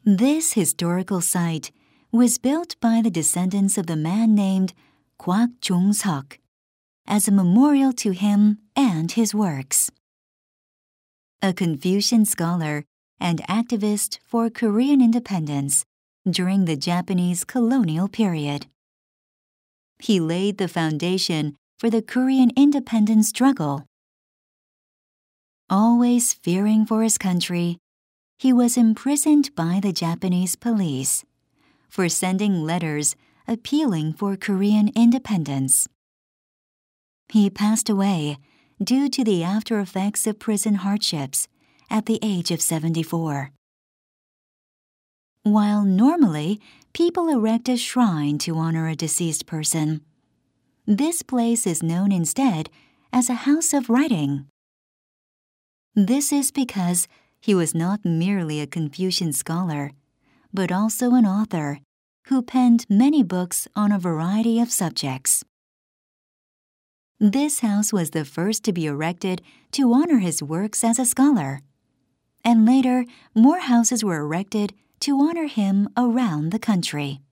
This historical site was built by the descendants of the man named Kwak Jong-seok as a memorial to him and his works. A Confucian scholar and activist for Korean independence during the Japanese colonial period. He laid the foundation for the Korean independence struggle. Always fearing for his country, he was imprisoned by the Japanese police for sending letters appealing for Korean independence. He passed away due to the after effects of prison hardships at the age of 74. While normally people erect a shrine to honor a deceased person, this place is known instead as a house of writing. This is because he was not merely a Confucian scholar, but also an author who penned many books on a variety of subjects. This house was the first to be erected to honor his works as a scholar, and later more houses were erected to honor him around the country.